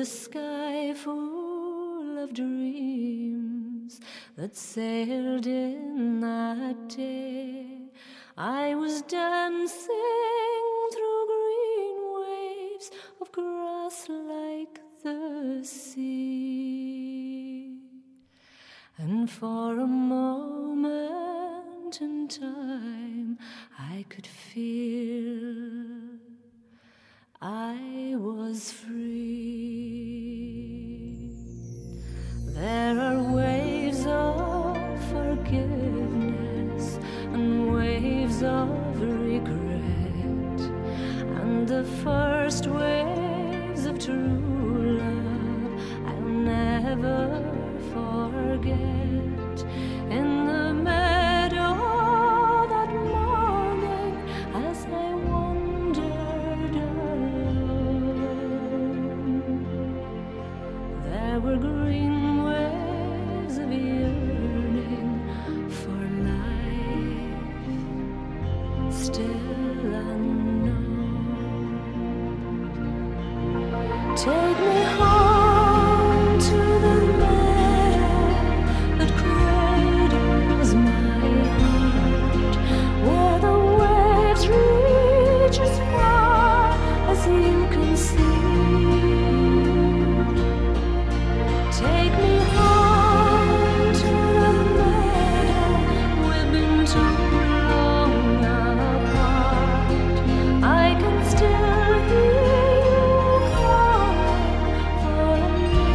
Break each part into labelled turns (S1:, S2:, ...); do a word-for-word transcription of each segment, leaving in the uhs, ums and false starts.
S1: the sky full of dreams that sailed in that day. I was dancing through green waves of grass like the sea, and for a moment in time I could feel I was free. There are waves of forgiveness and waves of regret, and the first waves of true love I'll never forget. In the meadow that morning as I wandered alone, there were green waves of yearning for life still unknown. Take me home to the meadow that cradles my heart, where the waves reach as far as you can see. Take me home to the meadow, we've been too long apart. I can still hear you calling for me.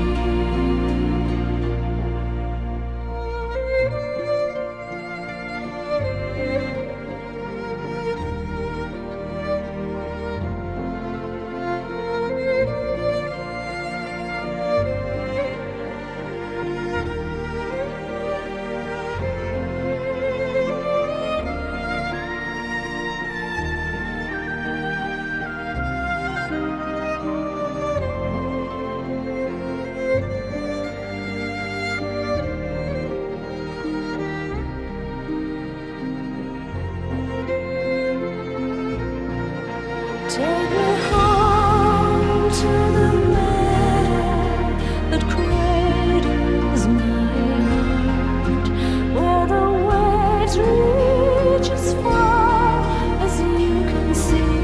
S1: Take me home to the meadow that cradles my heart, where the waves reach as far as you can see.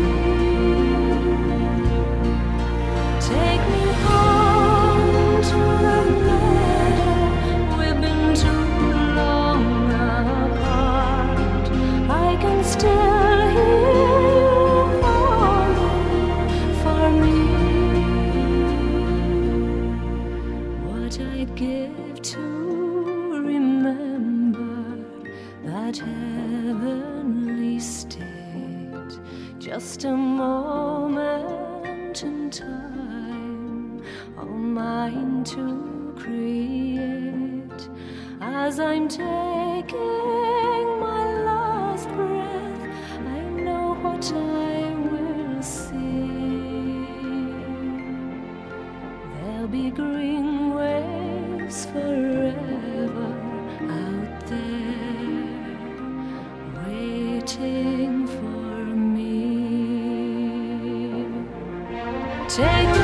S1: Take me home to the meadow, we've been too long apart. I can still hear I'd give to remember that heavenly state, just a moment in time, all mine to create. As I'm taking my last breath, I know what I will see. There'll be green waves forever out there waiting for me. Take